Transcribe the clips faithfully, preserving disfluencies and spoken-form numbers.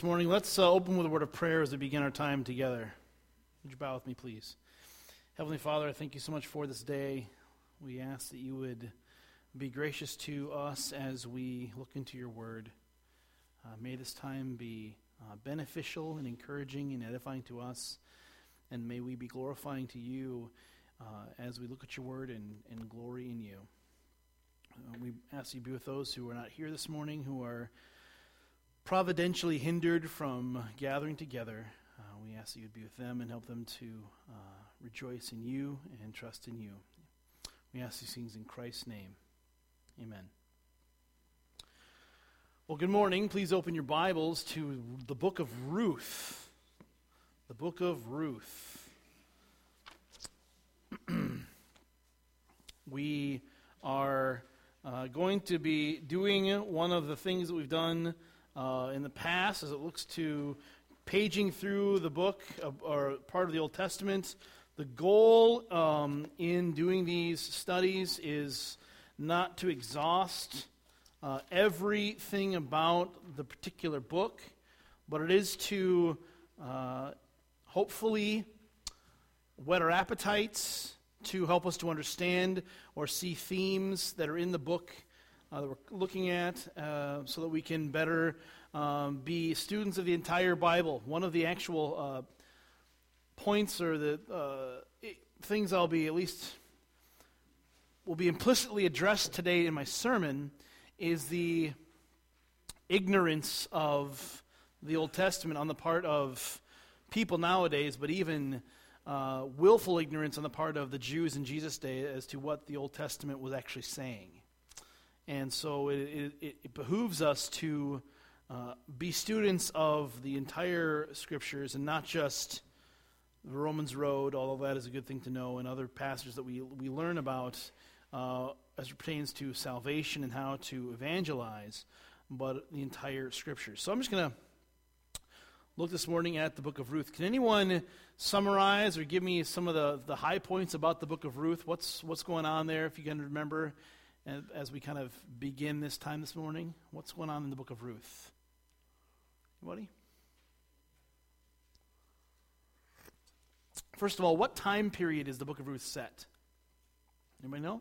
this morning. Let's uh, open with a word of prayer as we begin our time together. Would you bow with me, please? Heavenly Father, I thank you so much for this day. We ask that you would be gracious to us as we look into your word. Uh, may this time be uh, beneficial and encouraging and edifying to us, and may we be glorifying to you uh, as we look at your word and, and glory in you. Uh, we ask you to be with those who are not here this morning, who are providentially hindered from gathering together. Uh, we ask that you would be with them and help them to uh, rejoice in you and trust in you. We ask these things in Christ's name. Amen. Well, good morning. Please open your Bibles to the book of Ruth. The book of Ruth. We are uh, going to be doing one of the things that we've done uh, in the past as it looks to paging through the book of, or part of the Old Testament. The goal um, in doing these studies is not to exhaust uh, everything about the particular book, but it is to uh, hopefully whet our appetites, to help us to understand or see themes that are in the book uh, that we're looking at, uh, so that we can better um, be students of the entire Bible. One of the actual uh, points or the uh, things I'll be at least will be implicitly addressed today in my sermon is the ignorance of the Old Testament on the part of people nowadays, but even uh, willful ignorance on the part of the Jews in Jesus' day as to what the Old Testament was actually saying. And so it, it, it behooves us to uh, be students of the entire Scriptures and not just the Romans Road, although that is a good thing to know, and other passages that we we learn about uh, as it pertains to salvation and how to evangelize, but the entire Scriptures. So I'm just going to look this morning at the book of Ruth. Can anyone summarize or give me some of the, the high points about the book of Ruth? What's what's going on there, if you can remember, as we kind of begin this time this morning? What's going on in the book of Ruth? Anybody? First of all, what time period is the book of Ruth set? Anybody know?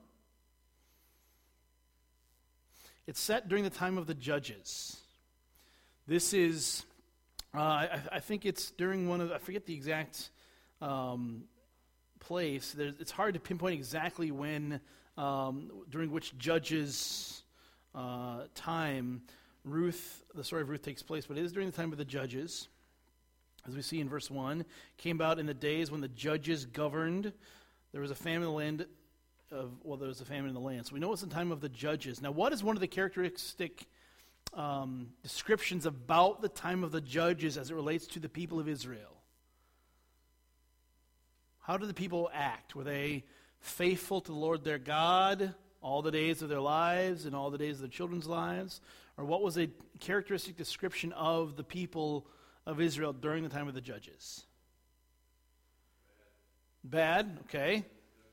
It's set during the time of the Judges. This is, uh, I, I think it's during one of, I forget the exact um, place. There's, it's hard to pinpoint exactly when, um, during which Judges' uh, time Ruth, the story of Ruth takes place, but it is during the time of the Judges. As we see in verse one, came about in the days when the judges governed. There was a famine in the land of, well, there was a famine in the land. So we know it's the time of the judges. Now, what is one of the characteristic um, descriptions about the time of the judges as it relates to the people of Israel? How did the people act? Were they faithful to the Lord their God all the days of their lives and all the days of their children's lives? Or what was a characteristic description of the people of Israel during the time of the judges? Bad, Bad. Okay.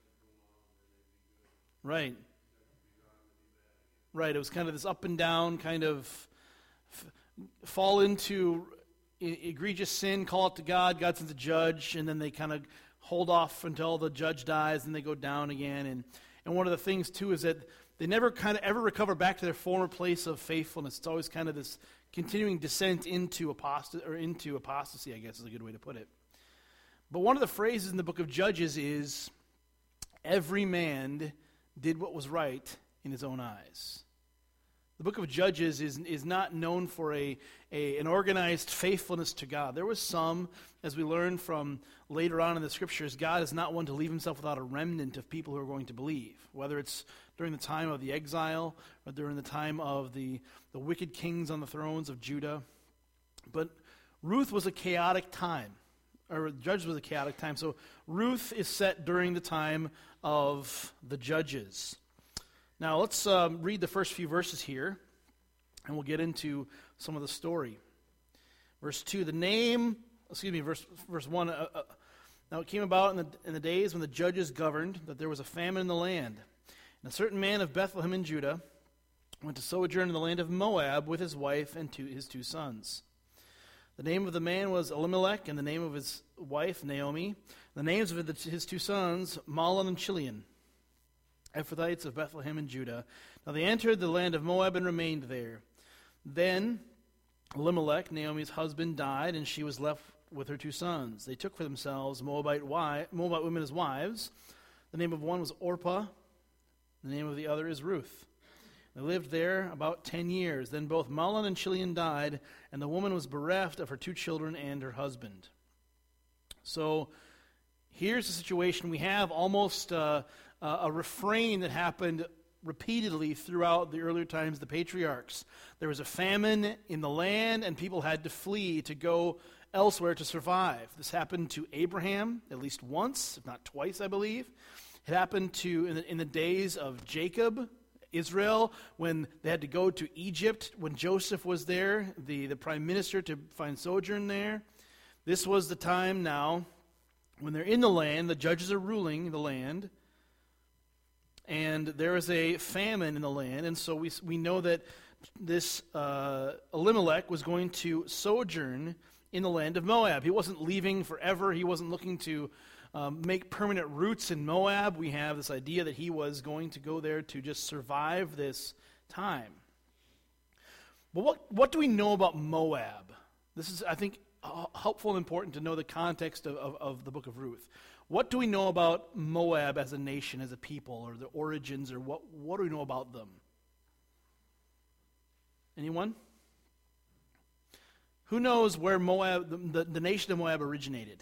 Right. Right, it was kind of this up and down kind of f- fall into e- egregious sin, call it to God, God sends a judge, and then they kind of hold off until the judge dies, and they go down again. And, and one of the things, too, is that they never kind of ever recover back to their former place of faithfulness. It's always kind of this continuing descent into apostasy, or into apostasy, I guess is a good way to put it. But one of the phrases in the book of Judges is, every man did what was right in his own eyes. The book of Judges is is not known for a, a an organized faithfulness to God. There was some, as we learn from later on in the Scriptures, God is not one to leave himself without a remnant of people who are going to believe, whether it's during the time of the exile or during the time of the, the wicked kings on the thrones of Judah. But Ruth was a chaotic time, or Judges was a chaotic time. So Ruth is set during the time of the Judges. Now let's um, read the first few verses here, and we'll get into some of the story. Verse two, the name, excuse me, verse verse one. Uh, uh, now it came about in the in the days when the judges governed that there was a famine in the land. And a certain man of Bethlehem in Judah went to sojourn in the land of Moab with his wife and two, his two sons. The name of the man was Elimelech, and the name of his wife Naomi. The names of his two sons, Mahlon and Chilion, Ephrathites of Bethlehem and Judah. Now they entered the land of Moab and remained there. Then Elimelech, Naomi's husband, died, and she was left with her two sons. They took for themselves Moabite, wives, Moabite women as wives. The name of one was Orpah. The name of the other is Ruth. They lived there about ten years. Then both Mahlon and Chilion died, and the woman was bereft of her two children and her husband. So here's the situation. We have almost uh, a refrain that happened repeatedly throughout the earlier times of the patriarchs. There was a famine in the land, and people had to flee to go elsewhere to survive. This happened to Abraham at least once, if not twice, I believe. It happened to in the, in the days of Jacob, Israel, when they had to go to Egypt, when Joseph was there, the, the prime minister, to find sojourn there. This was the time now when they're in the land, the judges are ruling the land, and there is a famine in the land, and so we we know that this uh, Elimelech was going to sojourn in the land of Moab. He wasn't leaving forever. He wasn't looking to um, make permanent roots in Moab. We have this idea that he was going to go there to just survive this time. But what, what do we know about Moab? This is, I think, helpful and important to know the context of, of, of the book of Ruth. What do we know about Moab as a nation, as a people, or the origins, or what, what do we know about them? Anyone? Who knows where Moab, the, the, the nation of Moab originated?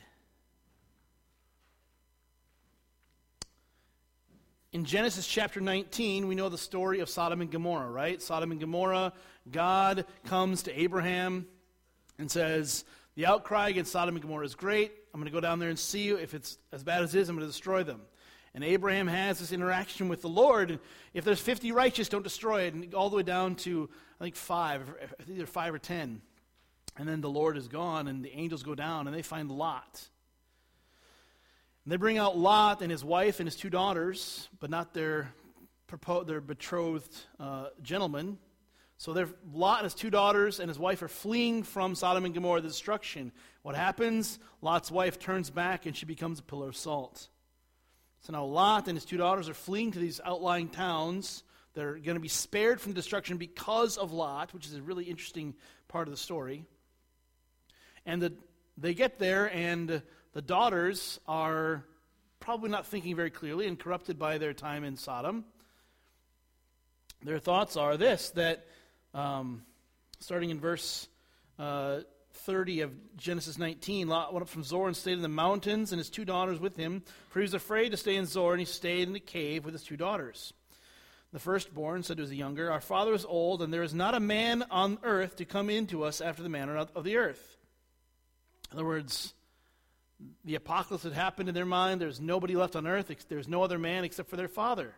In Genesis chapter nineteen, we know the story of Sodom and Gomorrah, right? Sodom and Gomorrah, God comes to Abraham and says, the outcry against Sodom and Gomorrah is great. I'm going to go down there and see if it's as bad as it is. I'm going to destroy them. And Abraham has this interaction with the Lord. And if there's fifty righteous, don't destroy it. And all the way down to, I think, five, either five or ten. And then the Lord is gone, and the angels go down, and they find Lot. And they bring out Lot and his wife and his two daughters, but not their, their betrothed uh, gentleman. So Lot and his two daughters and his wife are fleeing from Sodom and Gomorrah, the destruction. What happens? Lot's wife turns back, and she becomes a pillar of salt. So now Lot and his two daughters are fleeing to these outlying towns. They're going to be spared from destruction because of Lot, which is a really interesting part of the story. And the, they get there, and the daughters are probably not thinking very clearly and corrupted by their time in Sodom. Their thoughts are this, that um, starting in verse uh, thirty of Genesis nineteen, Lot went up from Zoar and stayed in the mountains, and his two daughters with him, for he was afraid to stay in Zoar, and he stayed in the cave with his two daughters. The firstborn said to his younger, our father is old, and there is not a man on earth to come in to us after the manner of the earth. In other words, the apocalypse had happened in their mind. There's nobody left on earth. There's no other man except for their father.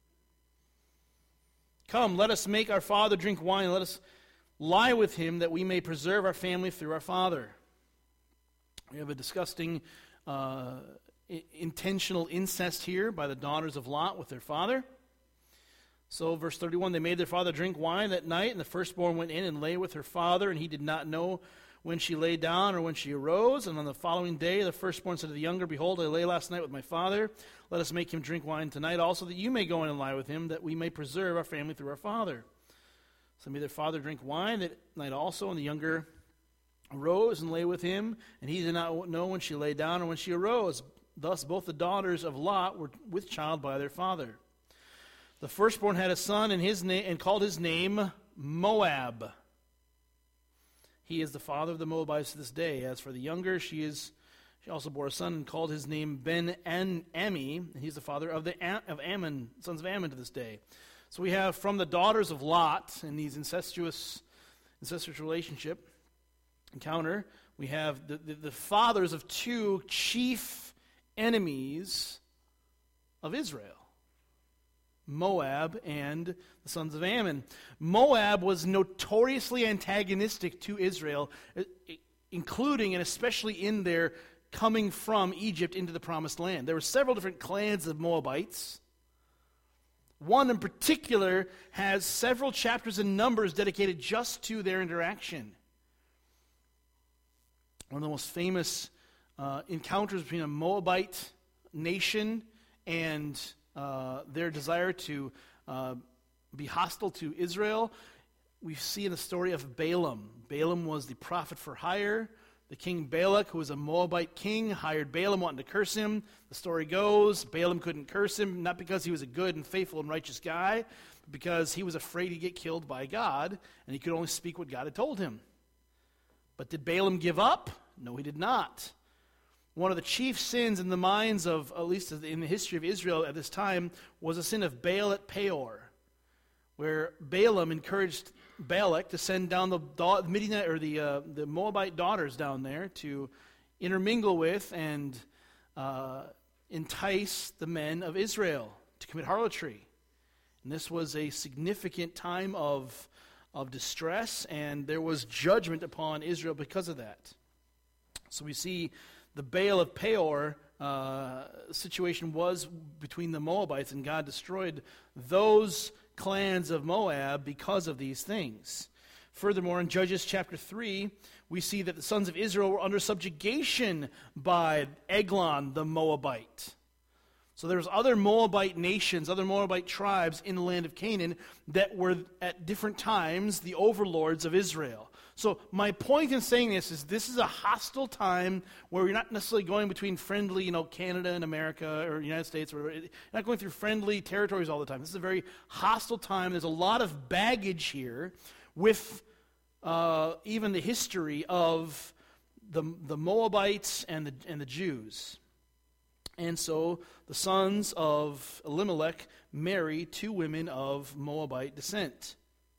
Come, let us make our father drink wine, and let us lie with him, that we may preserve our family through our father. We have a disgusting, uh, I- intentional incest here by the daughters of Lot with their father. So, verse thirty-one, they made their father drink wine that night, and the firstborn went in and lay with her father, and he did not know when she lay down or when she arose. And on the following day, the firstborn said to the younger, behold, I lay last night with my father. Let us make him drink wine tonight also, that you may go in and lie with him, that we may preserve our family through our father. So made their father drink wine that night also, and the younger arose and lay with him, and he did not know when she lay down or when she arose. Thus both the daughters of Lot were with child by their father. The firstborn had a son, and his name and called his name Moab. He is the father of the Moabites to this day. As for the younger, she is she also bore a son and called his name Ben-Ammi, and he's the father of the of Ammon, sons of Ammon to this day. So we have from the daughters of Lot in these incestuous incestuous relationship encounter, we have the, the, the fathers of two chief enemies of Israel, Moab and the sons of Ammon. Moab was notoriously antagonistic to Israel, including and especially in their coming from Egypt into the Promised Land. There were several different clans of Moabites. One in particular has several chapters and numbers dedicated just to their interaction. one of the most famous uh, encounters between a Moabite nation and uh, their desire to uh, be hostile to Israel. We see in the story of Balaam. Balaam was the prophet for hire. The king Balak, who was a Moabite king, hired Balaam, wanting to curse him. The story goes, Balaam couldn't curse him, not because he was a good and faithful and righteous guy, but because he was afraid he'd get killed by God, and he could only speak what God had told him. But did Balaam give up? No, he did not. One of the chief sins in the minds of, at least in the history of Israel at this time, was a sin of Baal at Peor, where Balaam encouraged Balak to send down the da- Midianite or the uh, the Moabite daughters down there to intermingle with and uh, entice the men of Israel to commit harlotry. And this was a significant time of of distress, and there was judgment upon Israel because of that. So we see the Baal of Peor uh, situation was between the Moabites, and God destroyed those clans of Moab because of these things. Furthermore, in Judges chapter three, we see that the sons of Israel were under subjugation by Eglon the Moabite. So there's other Moabite nations, other Moabite tribes in the land of Canaan that were at different times the overlords of Israel. So my point in saying this is this is a hostile time where you're not necessarily going between friendly, you know, Canada and America or United States. Or you're not going through friendly territories all the time. This is a very hostile time. There's a lot of baggage here with uh, even the history of the the Moabites and the and the Jews. And so the sons of Elimelech marry two women of Moabite descent.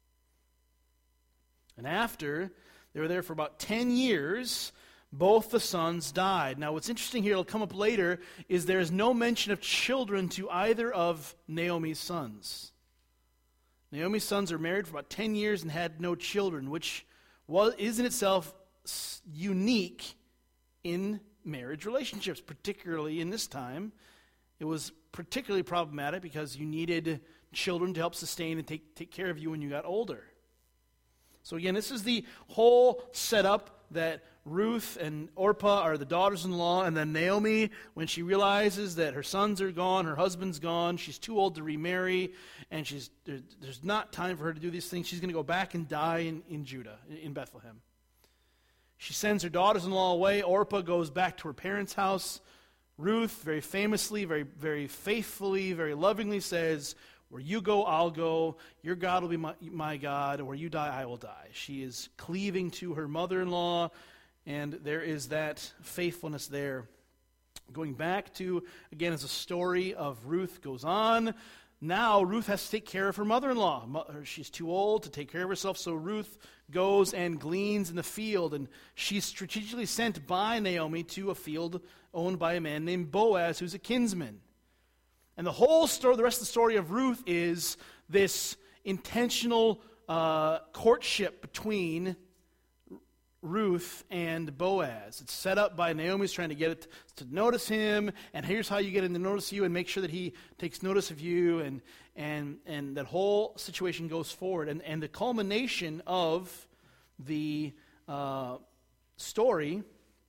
And after they were there for about ten years, both the sons died. Now what's interesting here, it'll come up later, is there is no mention of children to either of Naomi's sons. Naomi's sons are married for about ten years and had no children, which was, is in itself unique in marriage relationships, particularly in this time. It was particularly problematic because you needed children to help sustain and take, take care of you when you got older. So again, this is the whole setup that Ruth and Orpah are the daughters-in-law, and then Naomi, when she realizes that her sons are gone, her husband's gone, she's too old to remarry, and she's there, there's not time for her to do these things. She's going to go back and die in, in Judah, in Bethlehem. She sends her daughters-in-law away. Orpah goes back to her parents' house. Ruth, very famously, very, very faithfully, very lovingly says, "Where you go, I'll go. Your God will be my, my God. Where you die, I will die." She is cleaving to her mother-in-law, and there is that faithfulness there. Going back to, again, as the story of Ruth goes on, now Ruth has to take care of her mother-in-law. She's too old to take care of herself, so Ruth goes and gleans in the field, and she's strategically sent by Naomi to a field owned by a man named Boaz, who's a kinsman. And the whole story, the rest of the story of Ruth is this intentional uh, courtship between Ruth and Boaz. It's set up by Naomi's trying to get it to, to notice him, and here's how you get him to notice you and make sure that he takes notice of you, and and and that whole situation goes forward. And, and the culmination of the uh, story.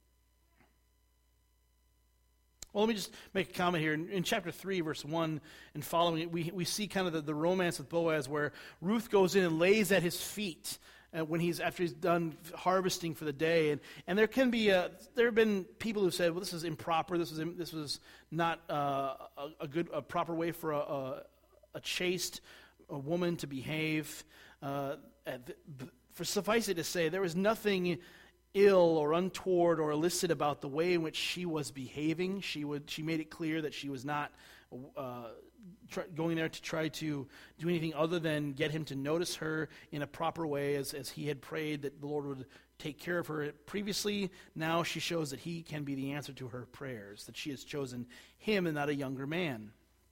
Well, let me just make a comment here. In, in chapter three, verse one and following it, we, we see kind of the, the romance with Boaz where Ruth goes in and lays at his feet uh, when he's after he's done harvesting for the day. And, and there can be, a, there have been people who said, well, this is improper. This was, this was not uh, a, a good, a proper way for a, a, a chaste a woman to behave. Uh, for suffice it to say, there was nothing ill or untoward or illicit about the way in which she was behaving. She would she made it clear that she was not uh, try, going there to try to do anything other than get him to notice her in a proper way, as, as he had prayed that the Lord would take care of her previously. Now she shows that he can be the answer to her prayers, that she has chosen him and not a younger man.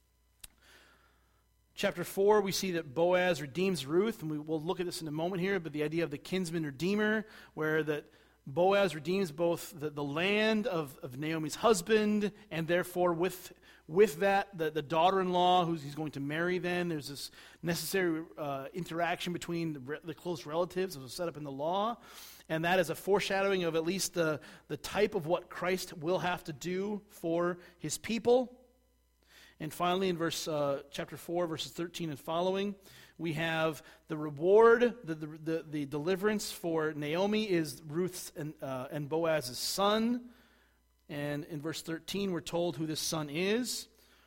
Chapter four, we see that Boaz redeems Ruth, and we, we'll look at this in a moment here, but the idea of the kinsman redeemer, where that Boaz redeems both the, the land of, of Naomi's husband, and therefore with with that, the, the daughter-in-law who he's going to marry then. There's this necessary uh, interaction between the, the close relatives that was set up in the law. and that is a foreshadowing of at least the, the type of what Christ will have to do for his people. And finally, in verse uh, chapter four, verses thirteen and following, we have the reward, the, the, the, the deliverance for Naomi is Ruth's and, uh, and Boaz's son. And in verse thirteen, we're told who this son is.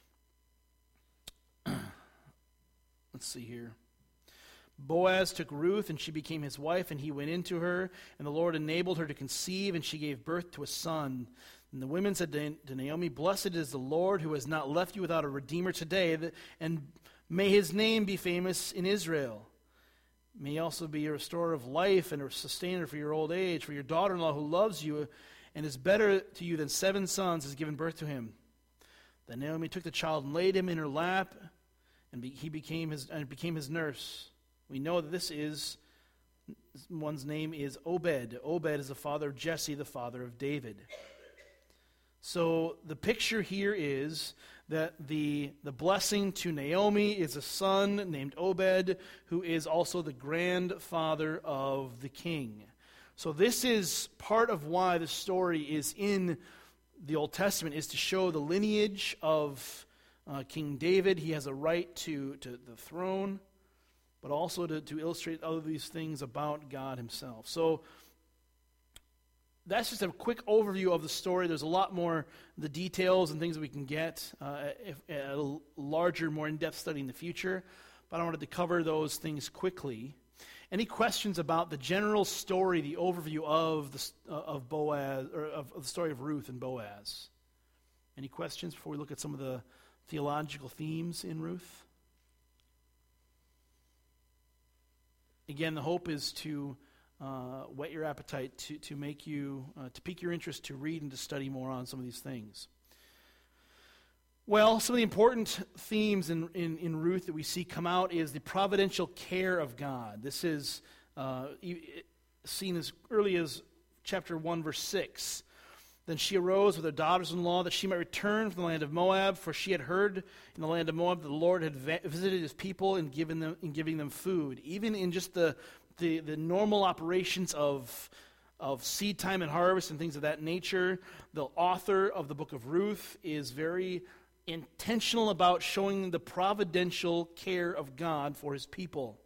Let's see here. Boaz took Ruth, and she became his wife, and he went into her, and the Lord enabled her to conceive, and she gave birth to a son. And the women said to Naomi, "Blessed is the Lord who has not left you without a redeemer today, and may his name be famous in Israel. May he also be a restorer of life and a sustainer for your old age, for your daughter-in-law who loves you and is better to you than seven sons has given birth to him." Then Naomi took the child and laid him in her lap, and be, he became his and became his nurse. We know that this is, one's name is Obed. Obed is the father of Jesse, the father of David. So the picture here is that the, the blessing to Naomi is a son named Obed, who is also the grandfather of the king. So this is part of why the story is in the Old Testament, is to show the lineage of uh, King David. He has a right to, to the throne, but also to, to illustrate other these things about God himself. So that's just a quick overview of the story. There's a lot more, the details and things that we can get uh, if, at a larger, more in-depth study in the future, but I wanted to cover those things quickly. Any questions about the general story, the overview of the uh, of Boaz, or of, of the story of Ruth and Boaz? Any questions before we look at some of the theological themes in Ruth? Again, the hope is to uh, whet your appetite, to to make you uh, to pique your interest, to read and to study more on some of these things. Well, some of the important themes in, in, in Ruth that we see come out is the providential care of God. This is uh, seen as early as chapter one, verse six. Then she arose with her daughters-in-law that she might return from the land of Moab, for she had heard in the land of Moab that the Lord had va- visited his people and given them in giving them food. Even in just the the, the normal operations of of seed time and harvest and things of that nature, the author of the book of Ruth is very intentional about showing the providential care of God for his people.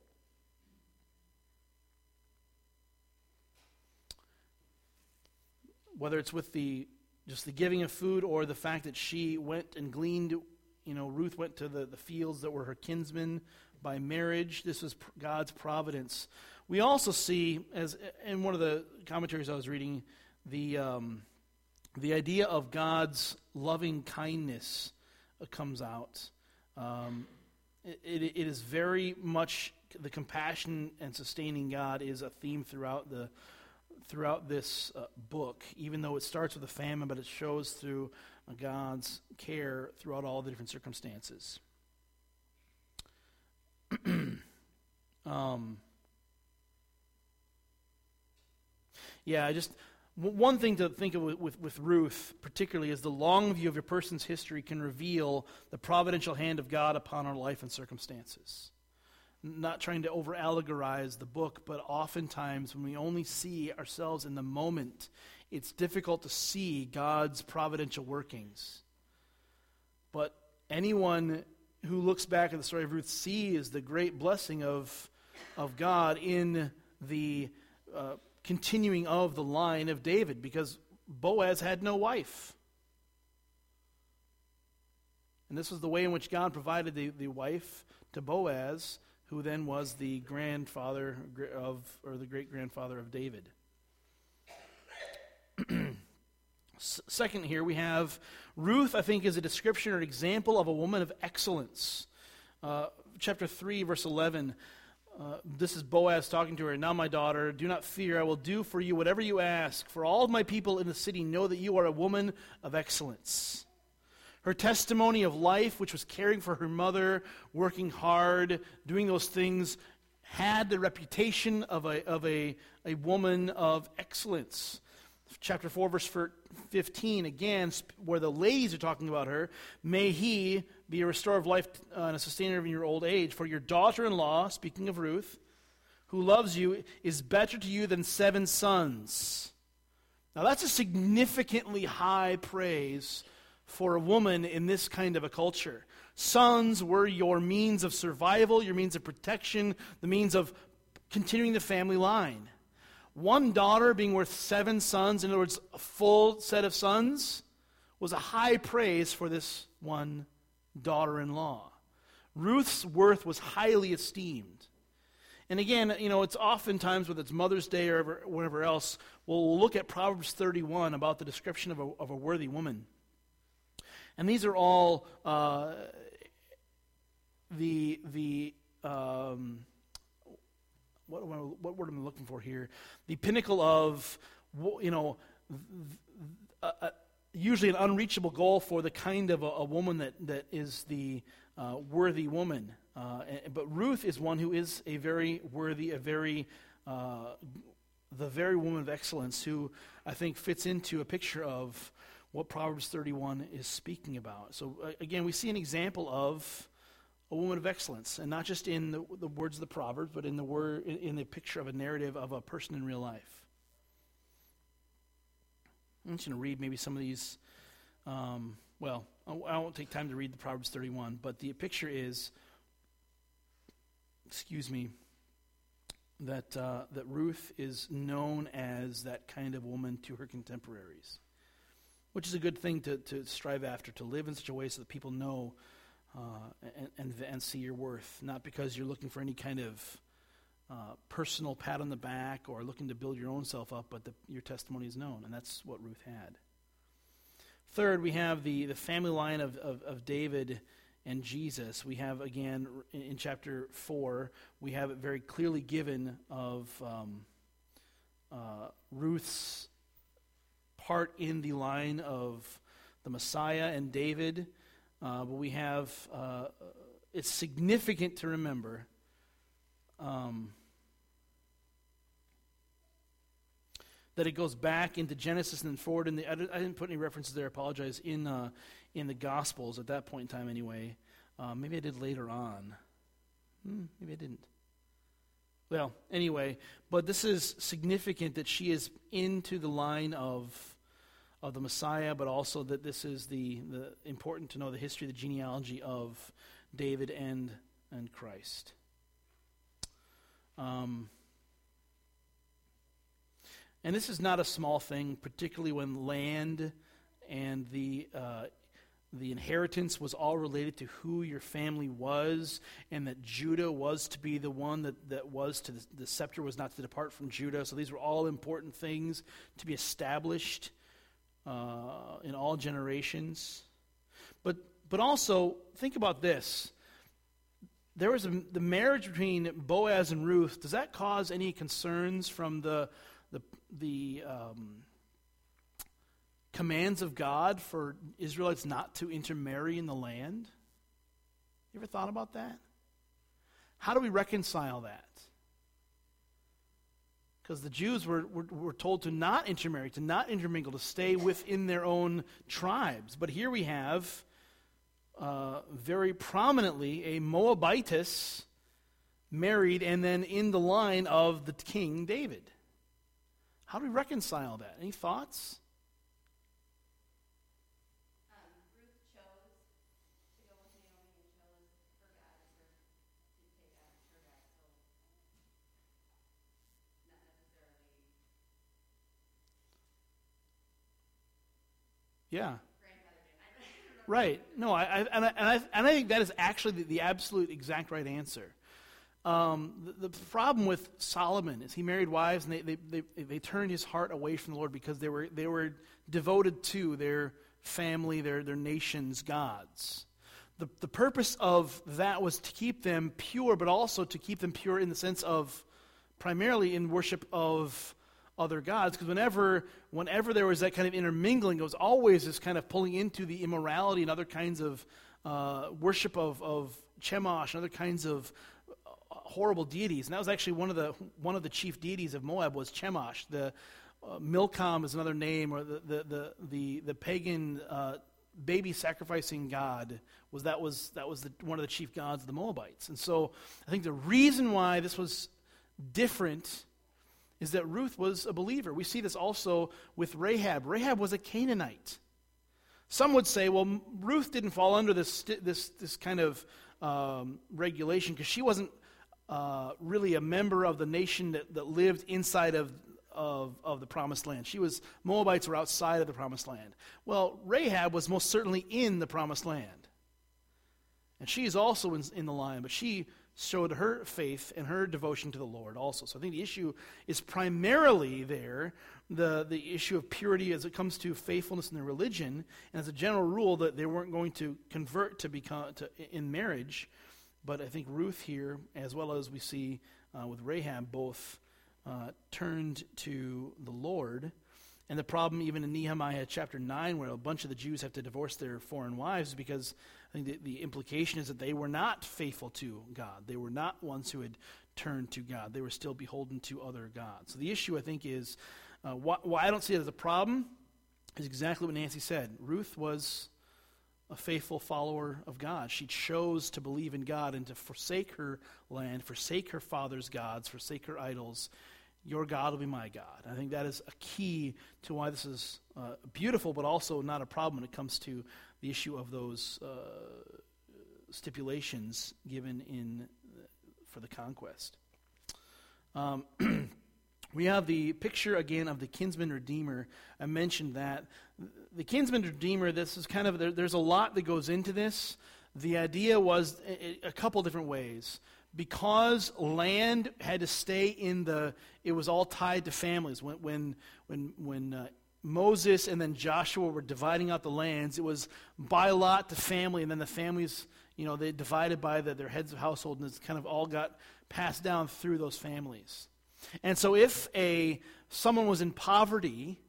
Whether it's with the just the giving of food or the fact that she went and gleaned, you know, Ruth went to the, the fields that were her kinsmen by marriage. This was God's providence. We also see, as in one of the commentaries I was reading, the um, the idea of God's loving kindness comes out. Um, it, it, it is very much the compassion and sustaining God is a theme throughout the throughout this uh, book. Even though it starts with a famine, but it shows through uh, God's care throughout all the different circumstances. um, yeah, I just. One thing to think of with, with, with Ruth, particularly, is the long view of your person's history can reveal the providential hand of God upon our life and circumstances. Not trying to over-allegorize the book, but oftentimes when we only see ourselves in the moment, it's difficult to see God's providential workings. But anyone who looks back at the story of Ruth sees the great blessing of, of God in the uh, continuing of the line of David, because Boaz had no wife. And this was the way in which God provided the, the wife to Boaz, who then was the grandfather of, or the great-grandfather of David. Second here, we have Ruth, I think, is a description or example of a woman of excellence. Uh, chapter three, verse eleven. Uh, this is Boaz talking to her. "Now, my daughter, do not fear. I will do for you whatever you ask. For all of my people in the city know that you are a woman of excellence." Her testimony of life, which was caring for her mother, working hard, doing those things, had the reputation of a of a, a woman of excellence. Chapter four, verse fifteen, again, where the ladies are talking about her, "May he be a restorer of life uh, and a sustainer in your old age. For your daughter-in-law," speaking of Ruth, who loves you is better to you than seven sons. Now that's a significantly high praise for a woman in this kind of a culture. Sons were your means of survival, your means of protection, the means of continuing the family line. One daughter being worth seven sons, in other words, a full set of sons, was a high praise for this one daughter-in-law. Ruth's worth was highly esteemed. And again, you know, it's oftentimes, whether it's Mother's Day or ever, whatever else, we'll look at Proverbs thirty-one about the description of a, of a worthy woman. And these are all uh, the, the um, what, what word am I looking for here? The pinnacle of, you know, a, a, usually an unreachable goal for the kind of a, a woman that, that is the uh, worthy woman. Uh, but Ruth is one who is a very worthy, a very, uh, the very woman of excellence who I think fits into a picture of what Proverbs thirty-one is speaking about. So uh, again, we see an example of a woman of excellence, and not just in the, the words of the Proverbs, but in the word, in the picture of a narrative of a person in real life. I'm just going to read maybe some of these. Um, well, I won't take time to read the Proverbs thirty-one, but the picture is, excuse me, that uh, that Ruth is known as that kind of woman to her contemporaries, which is a good thing to, to strive after, to live in such a way so that people know uh, and, and and see your worth, not because you're looking for any kind of uh, personal pat on the back or looking to build your own self up, but the, your testimony is known, and that's what Ruth had. Third, we have the, the family line of, of, of David and Jesus. We have, again, in, in chapter four, we have it very clearly given of um, uh, Ruth's part in the line of the Messiah and David. Uh, but we have, uh, it's significant to remember um, that it goes back into Genesis and then forward. In the, I didn't put any references there, I apologize, in, uh, in the Gospels at that point in time anyway. Uh, maybe I did later on. Hmm, maybe I didn't. Well, anyway, but this is significant that she is into the line of of the Messiah, but also that this is the, the important to know the history, the genealogy of David and and Christ. Um, and this is not a small thing, particularly when land and the uh, the inheritance was all related to who your family was, and that Judah was to be the one that, that was to the, the scepter was not to depart from Judah. So these were all important things to be established Uh, in all generations. But but also, think about this. There was a, the marriage between Boaz and Ruth. Does that cause any concerns from the the, the um, commands of God for Israelites not to intermarry in the land? You ever thought about that? How do we reconcile that? Because the Jews were, were, were told to not intermarry, to not intermingle, to stay within their own tribes. But here we have uh, very prominently a Moabitess married and then in the line of the King David. How do we reconcile that? Any thoughts? Yeah. Right. No, I, I, and, I, and, I, and I think that is actually the, the absolute exact right answer. Um, the, the problem with Solomon is he married wives, and they, they, they, they turned his heart away from the Lord because they were they were devoted to their family, their, their nation's gods. The, the purpose of that was to keep them pure, but also to keep them pure in the sense of primarily in worship of other gods, because whenever whenever there was that kind of intermingling, it was always this kind of pulling into the immorality and other kinds of uh, worship of, of Chemosh and other kinds of uh, horrible deities. And that was actually one of the one of the chief deities of Moab was Chemosh. The uh, Milcom is another name, or the the the the, the pagan uh, baby sacrificing god was that was that was the, one of the chief gods of the Moabites. And so I think the reason why this was different is that Ruth was a believer. We see this also with Rahab. Rahab was a Canaanite. Some would say, well, Ruth didn't fall under this this this kind of um, regulation because she wasn't uh, really a member of the nation that, that lived inside of, of, of the Promised Land. She was, Moabites were outside of the Promised Land. Well, Rahab was most certainly in the Promised Land. And she is also in, in the line, but she showed her faith and her devotion to the Lord also. So I think the issue is primarily there, the, the issue of purity as it comes to faithfulness in their religion, and as a general rule that they weren't going to convert to become to, in marriage. But I think Ruth here, as well as we see uh, with Rahab, both uh, turned to the Lord. And the problem even in Nehemiah chapter nine, where a bunch of the Jews have to divorce their foreign wives, because I think the, the implication is that they were not faithful to God. They were not ones who had turned to God. They were still beholden to other gods. So the issue, I think, is uh, why, why I don't see it as a problem is exactly what Nancy said. Ruth was a faithful follower of God. She chose to believe in God and to forsake her land, forsake her father's gods, forsake her idols. Your God will be my God. I think that is a key to why this is uh, beautiful, but also not a problem when it comes to the issue of those uh, stipulations given in for the conquest. Um, we have the picture again of the kinsman redeemer. I mentioned that the kinsman redeemer. This is kind of there, there's a lot that goes into this. The idea was a, a couple different ways. Because land had to stay in the, it was all tied to families. When when when when uh, Moses and then Joshua were dividing out the lands, it was by lot to family, and then the families, you know, they divided by the, their heads of household, and it's kind of all got passed down through those families. And so, if a someone was in poverty,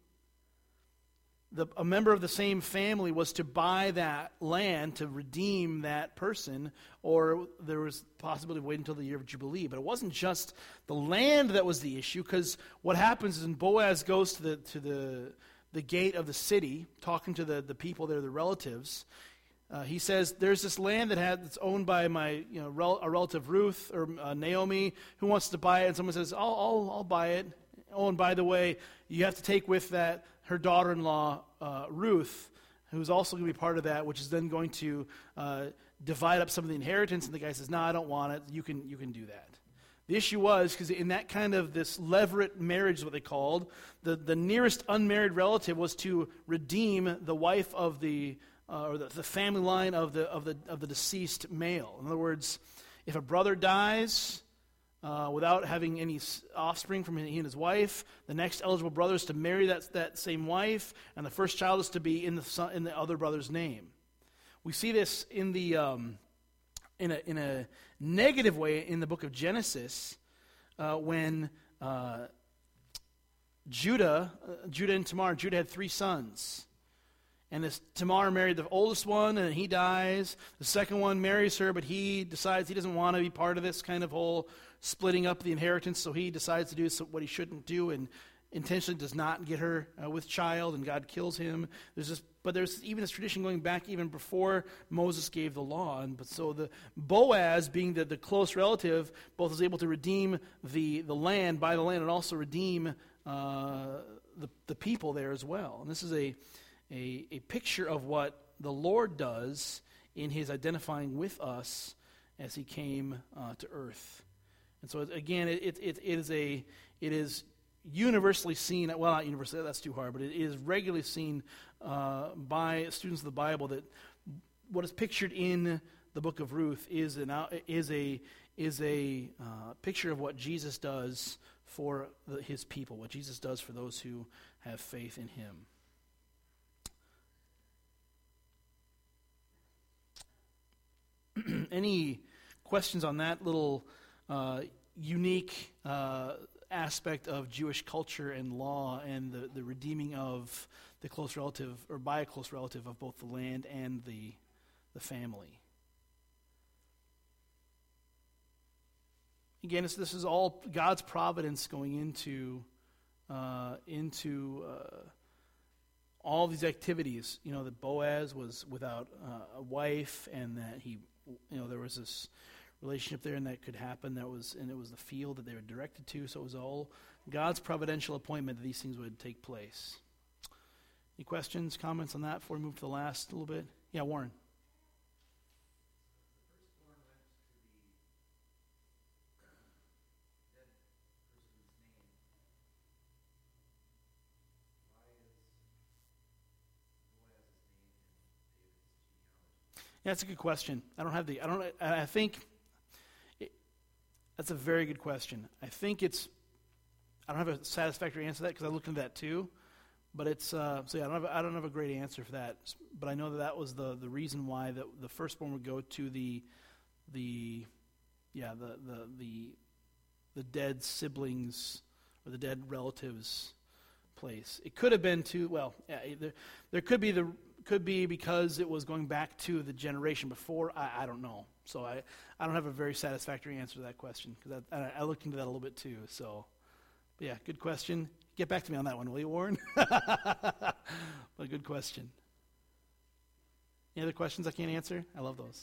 The, a member of the same family was to buy that land to redeem that person, or there was the possibility of waiting until the year of Jubilee. But it wasn't just the land that was the issue, because what happens is when Boaz goes to the to the the gate of the city, talking to the, the people there, the relatives, uh, he says, "There's this land that had that's owned by my you know rel, a relative Ruth or uh, Naomi who wants to buy it." And someone says, "I'll I'll I'll buy it." Oh, and by the way, you have to take with that her daughter-in-law, uh, Ruth, who's also going to be part of that, which is then going to uh, divide up some of the inheritance. And the guy says, "No, I don't want it. You can you can do that." The issue was, because in that kind of this levirate marriage is what they called, the, the nearest unmarried relative was to redeem the wife of the, uh, or the, the family line of the, of the, of the deceased male. In other words, if a brother dies Uh, without having any offspring from he and his wife, the next eligible brother is to marry that, that same wife, and the first child is to be in the son, in the other brother's name. We see this in the um, in a in a negative way in the book of Genesis, uh, when uh, Judah, uh, Judah and Tamar, Judah had three sons. And this Tamar married the oldest one, and he dies. The second one marries her, but he decides he doesn't want to be part of this kind of whole splitting up the inheritance, so he decides to do what he shouldn't do, and intentionally does not get her uh, with child, and God kills him. There's this, but there's even this tradition going back even before Moses gave the law. And but so the Boaz, being the, the close relative, both is able to redeem the, the land, buy the land, and also redeem uh, the, the people there as well. And this is a A, a picture of what the Lord does in his identifying with us as he came uh, to earth. And so again, it, it, it is a it is universally seen, well, not universally, that's too hard, but it is regularly seen uh, by students of the Bible that what is pictured in the book of Ruth is an is a is a uh, picture of what Jesus does for the, his people, what Jesus does for those who have faith in him. Any questions on that little uh, unique uh, aspect of Jewish culture and law and the, the redeeming of the close relative, or by a close relative, of both the land and the the family? Again, it's, this is all God's providence going into uh, into uh, all these activities. You know, that Boaz was without uh, a wife, and that he. You know, there was this relationship there, and that could happen. That was, and it was the field that they were directed to. So it was all God's providential appointment that these things would take place. Any questions, comments on that before we move to the last little bit? Yeah, Warren. Yeah, that's a good question. I don't have the, I don't, I think, it, that's a very good question. I think it's, I don't have a satisfactory answer to that because I looked into that too. But it's, uh, so yeah, I don't, have, I don't have a great answer for that. But I know that that was the, the reason why the, the firstborn would go to the, the, yeah, the, the, the, the dead siblings or the dead relatives' place. It could have been to, well, yeah, there, there could be the, could be because it was going back to the generation before. I, I don't know. So I, I don't have a very satisfactory answer to that question because I, I, I looked into that a little bit too. So, but yeah, good question. Get back to me on that one, will you, Warren? But a good question. Any other questions I can't answer? I love those.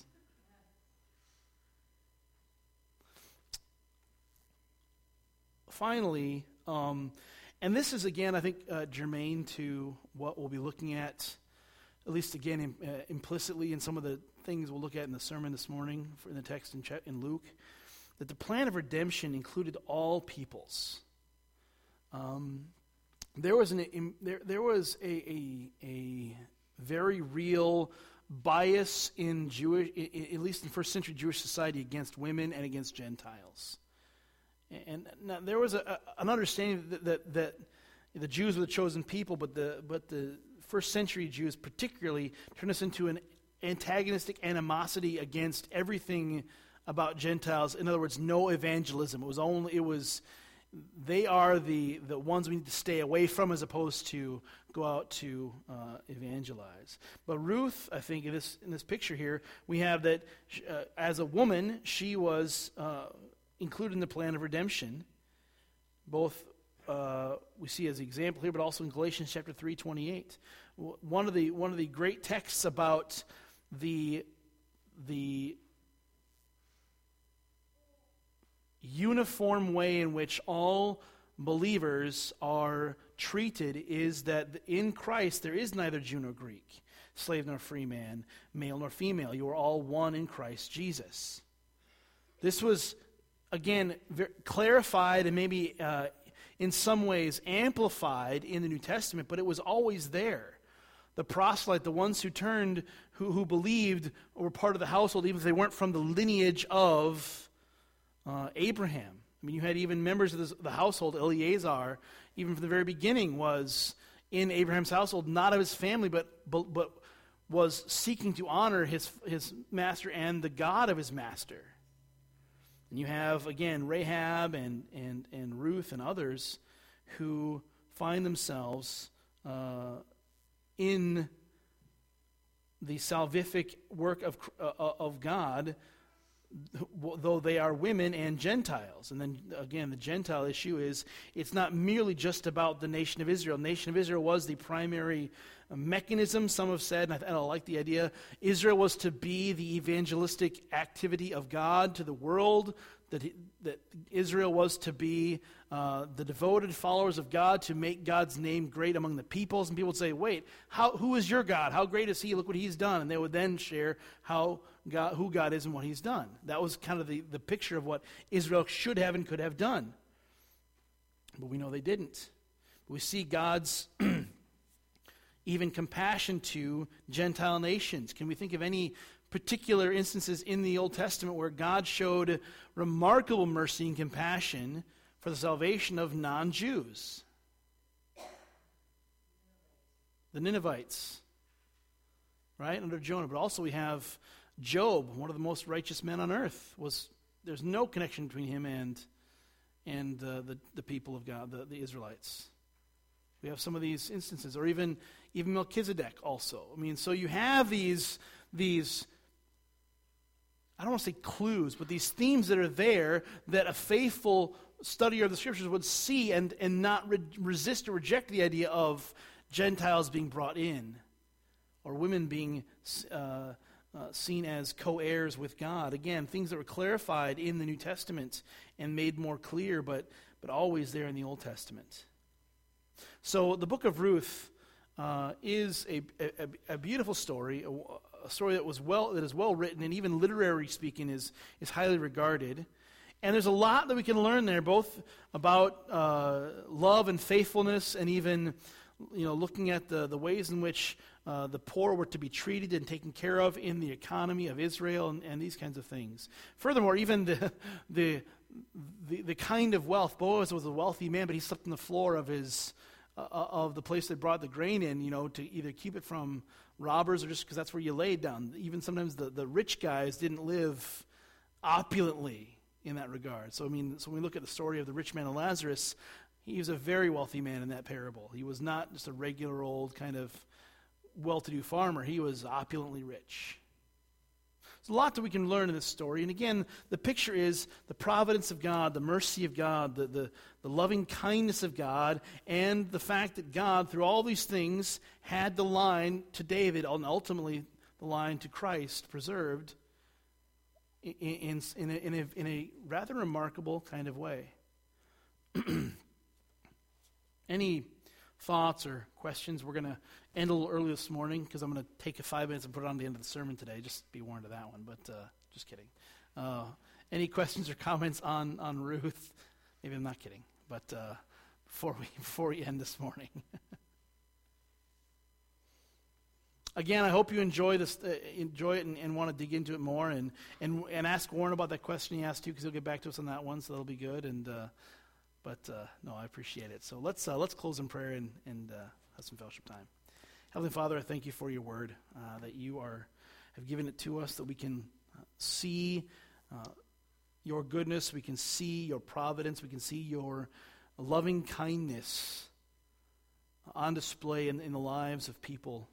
Finally, um, and this is again, I think, uh, germane to what we'll be looking at, at least again im- uh, implicitly in some of the things we'll look at in the sermon this morning for in the text in, Ch- in Luke, that the plan of redemption included all peoples. Um, there was an in, there there was a, a a very real bias in Jewish, at least in first century Jewish society, against women and against Gentiles. And now there was a, a, an understanding that, that that the Jews were the chosen people, but the but the first century Jews particularly turned this into an antagonistic animosity against everything about Gentiles. In other words, no evangelism. It was only it was they are the the ones we need to stay away from, as opposed to go out to uh, evangelize. But Ruth, I think in this in this picture here, we have that uh, as a woman, she was uh, included in the plan of redemption. Both uh, we see as an example here, but also in Galatians chapter three twenty-eight. One of the one of the great texts about the the uniform way in which all believers are treated is that in Christ there is neither Jew nor Greek, slave nor free man, male nor female. You are all one in Christ Jesus. This was, again, ver- clarified and maybe uh, in some ways amplified in the New Testament, but it was always there. The proselyte, the ones who turned, who, who believed, were part of the household, even if they weren't from the lineage of Uh, Abraham. I mean, you had even members of this, the household, Eleazar, even from the very beginning, was in Abraham's household, not of his family, but but, but was seeking to honor his his master and the God of his master. And you have, again, Rahab and and, and Ruth and others who find themselves uh, in the salvific work of uh, of God, though they are women and Gentiles. And then again, the Gentile issue is it's not merely just about the nation of Israel. The nation of Israel was the primary mechanism, some have said, and I, and I like the idea. Israel was to be the evangelistic activity of God to the world, that, he, that Israel was to be uh, the devoted followers of God, to make God's name great among the peoples. And people would say, wait, how, who is your God? How great is he? Look what he's done. And they would then share how God, who God is and what he's done. That was kind of the, the picture of what Israel should have and could have done. But we know they didn't. We see God's even compassion to Gentile nations. Can we think of any particular instances in the Old Testament where God showed remarkable mercy and compassion for the salvation of non-Jews? The Ninevites, right, under Jonah. But also we have Job, one of the most righteous men on earth. Was there's no connection between him and and uh, the the people of God, the, the Israelites. We have some of these instances, or even even Melchizedek also. I mean, so you have these these. I don't want to say clues, but these themes that are there that a faithful studier of the Scriptures would see and, and not re- resist or reject the idea of Gentiles being brought in, or women being uh, uh, seen as co-heirs with God. Again, things that were clarified in the New Testament and made more clear, but, but always there in the Old Testament. So the book of Ruth uh, is a, a, a beautiful story, a, a story that was well that is well written, and even literary speaking is is highly regarded. And there's a lot that we can learn there, both about uh, love and faithfulness, and even you know looking at the the ways in which uh, the poor were to be treated and taken care of in the economy of Israel, and, and these kinds of things. Furthermore, even the the the, the kind of wealth. Boaz was a wealthy man, but he slept on the floor of his uh, of the place they brought the grain in, you know, to either keep it from robbers or just because that's where you laid down. Even sometimes the, the rich guys didn't live opulently in that regard. So, I mean, so when we look at the story of the rich man and Lazarus, he was a very wealthy man in that parable. He was not just a regular old kind of well-to-do farmer. He was opulently rich. There's a lot that we can learn in this story. And again, the picture is the providence of God, the mercy of God, the, the, the loving kindness of God, and the fact that God, through all these things, had the line to David, and ultimately the line to Christ preserved in, in, in, a, in, a, in a rather remarkable kind of way. Any thoughts or questions? We're going to end a little early this morning because I'm going to take a five minutes and put it on the end of the sermon today. Just be warned of that one, but uh, just kidding. Uh, any questions or comments on, on Ruth? Maybe I'm not kidding, but uh, before we before we end this morning. Again, I hope you enjoy this, uh, enjoy it, and, and want to dig into it more, and and and ask Warren about that question he asked you, because he'll get back to us on that one, so that'll be good. And uh, but uh, no, I appreciate it. So let's uh, let's close in prayer and and uh, have some fellowship time. Heavenly Father, I thank you for your word, uh, that you are have given it to us, that we can uh, see uh, your goodness, we can see your providence, we can see your loving kindness on display in, in the lives of people.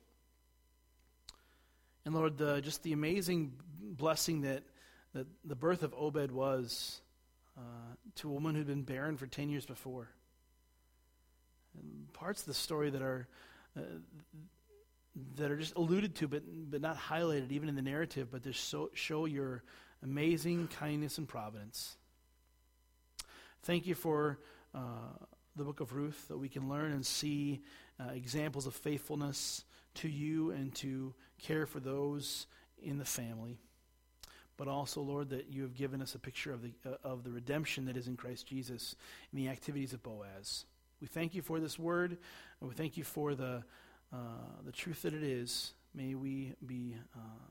And Lord, the, just the amazing blessing that, that the birth of Obed was uh, to a woman who'd been barren for ten years before. And parts of the story that are uh, that are just alluded to, but but not highlighted even in the narrative, but just so, show your amazing kindness and providence. Thank you for uh, the book of Ruth, that we can learn and see uh, examples of faithfulness to you and to care for those in the family. But also, Lord, that you have given us a picture of the uh, of the redemption that is in Christ Jesus in the activities of Boaz. We thank you for this word, and we thank you for the uh, the truth that it is. May we be uh,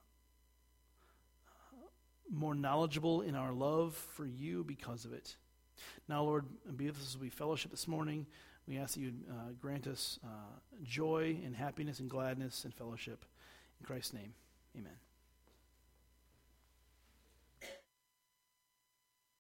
more knowledgeable in our love for you because of it. Now, Lord, be with us as we fellowship this morning. We ask that you uh, grant us uh, joy and happiness and gladness and fellowship. In Christ's name, amen.